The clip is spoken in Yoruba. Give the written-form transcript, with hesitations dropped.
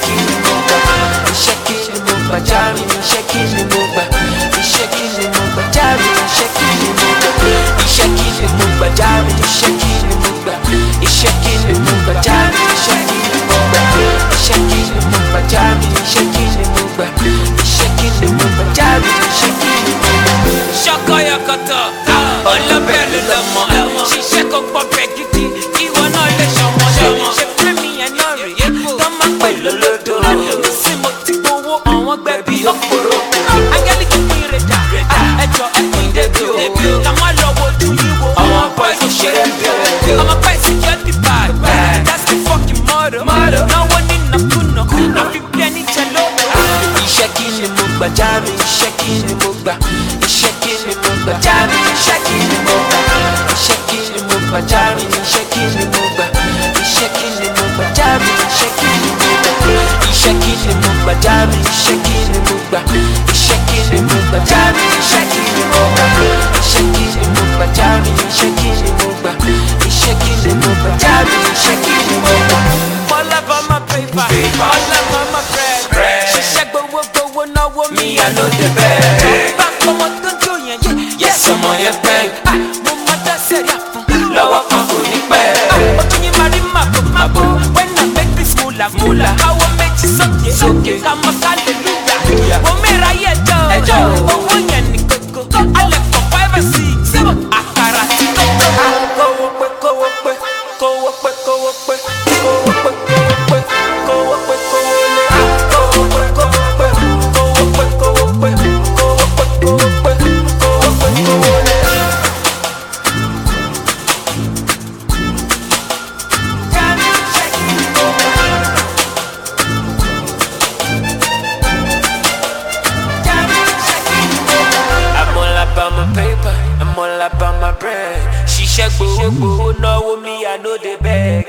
kini mo gbà, iṣẹ́ kini mo gbà, jami iṣẹ́ kini mo gbà, iṣẹ́ kini mo gbà, jami iṣẹ́ kini mo gbà, iṣẹ́ kini mo gbà, jami iṣẹ́ kini mo gbà, iṣẹ́ kini mo gbà, jami iṣẹ́ kini mo gbà, iṣẹ́ kini mo gbà, jami iṣẹ́ kini mo gbà, iṣẹ́ kini mo gbà, jami iṣẹ́ kini mo gbà. Ṣọkọ yọkọtọ, ọlọ́bẹ̀ ló lọ́mọ, ṣiṣẹ́ kó pọ̀ bẹ́ẹ̀ gidi, ìwọ náà lè ṣọmọ ṣe fẹ́ mi yẹn náà rèé, tó máa pè lólódò, nísìn mo ti gbowó àwọn gbẹ̀bí ọ̀pọ̀rọ̀, ángẹ́lì kò pín rẹ̀dà, ẹjọ́ ẹ̀pín débi o, ká má lọ wojú yín wo, àwọn boys ò ṣeré bí o, ọmọ boys security bad, that's the fucking motto, náwó nínàkúnà, àfi bí ẹni jẹ lówó. Iṣẹ́ kí ni mo gbà, jami iṣẹ́ kí ni mo gbà, iṣẹ́ kí ni mo gbà, jami iṣẹ́ kí ni mo gbà, iṣẹ́ kí ni mo gbà, jami iṣẹ́ kí ni mo gbà, iṣẹ́ kí ni mo gbà, jami iṣẹ́ kí ni mo gbà, iṣẹ́ kí ni mo gbà, jami iṣẹ́ kí ni mo gbà, iṣẹ́ kí ni mo gbà, jami iṣẹ́ kí ni mo gbà, iṣẹ́ kí ni mo gbà, jami iṣẹ́ kí ni mo gbà, iṣẹ́ kí ni mo gbà, jami iṣẹ́ kí ni mo gbà. All up on my paper, all up on my bread. Ṣiṣẹ́ gbowó náwó mi, I know the best. Bá ọmọ tó jó yẹn yé, yes ọmọ yẹn pẹ́. Mo máa dá sẹ́ríà fún, lọ́wọ́ kan kò ní pẹ́. Ojú yín máa rí màbò, when I make this mula. Káwọ́ méjì sókè, ká mọ hallelujah. Mo mẹ́ra yẹ ẹjọ́, owó yẹn ní kókó. Alẹ́ for 5 or 6, àkàrà tí kókó. Kówó pé, kówó pé, kówó pé, kówó pé, kówó pé, kówó pé, kówó pé, kówó lé. Kówó pé, kówó pé, kówó pé, kówó pé, kówó pé, kówó pé, kówó pé, kówó lé. I'm all about my bread. Ṣiṣẹ́ gbowó náwó mi, I know the bag.